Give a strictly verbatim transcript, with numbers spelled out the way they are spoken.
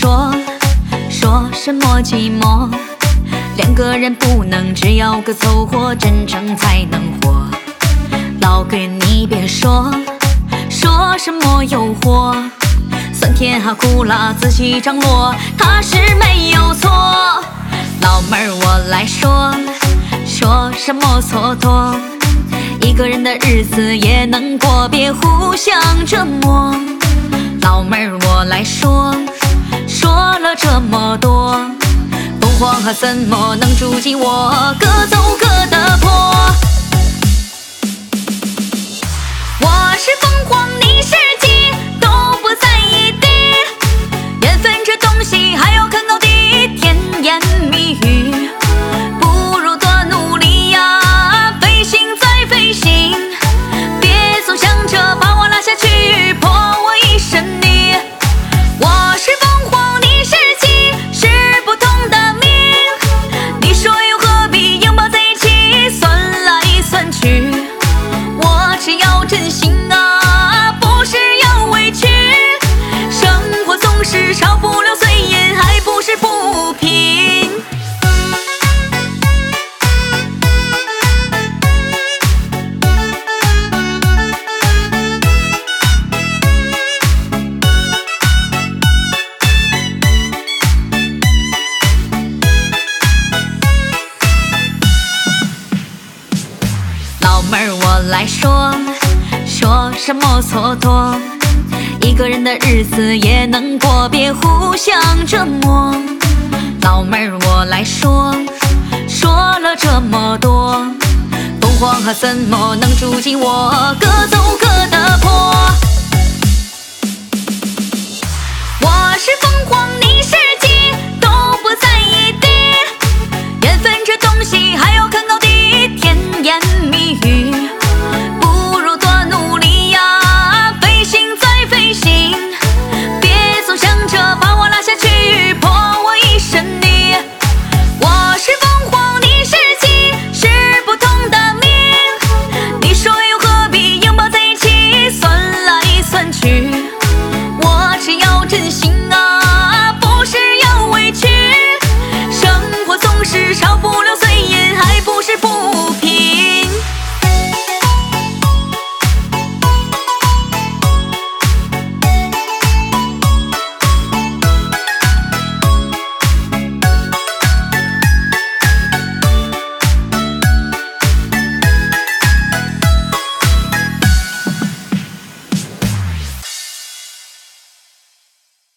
说，说什么寂寞？两个人不能只要个凑合，真诚才能活。老哥你别说，说什么诱惑？酸甜啊苦辣自己掌握，他是没有错。老妹儿我来说，说什么蹉跎？一个人的日子也能过，别互相折磨。老妹儿我来说，说了这么多，凤凰啊怎么能住进我？各走各的坡。我是凤凰，你是鸡，都不在一地。缘分这东西还要看高低，甜言蜜语不如多努力呀，飞行再飞行，别总想着把我拉下去，泼我一身泥。我是凤凰，你是鸡，是不同的命，你说又何必拥抱在一起，算来算去，我只要真心啊，不是要委屈。生活总是少不了碎银，还不是不平。老妹儿我来说，说什么蹉跎？一个人的日子也能过，别互相折磨。老妹儿我来说，说了这么多，凤凰啊怎么能住进我？各走各的坡。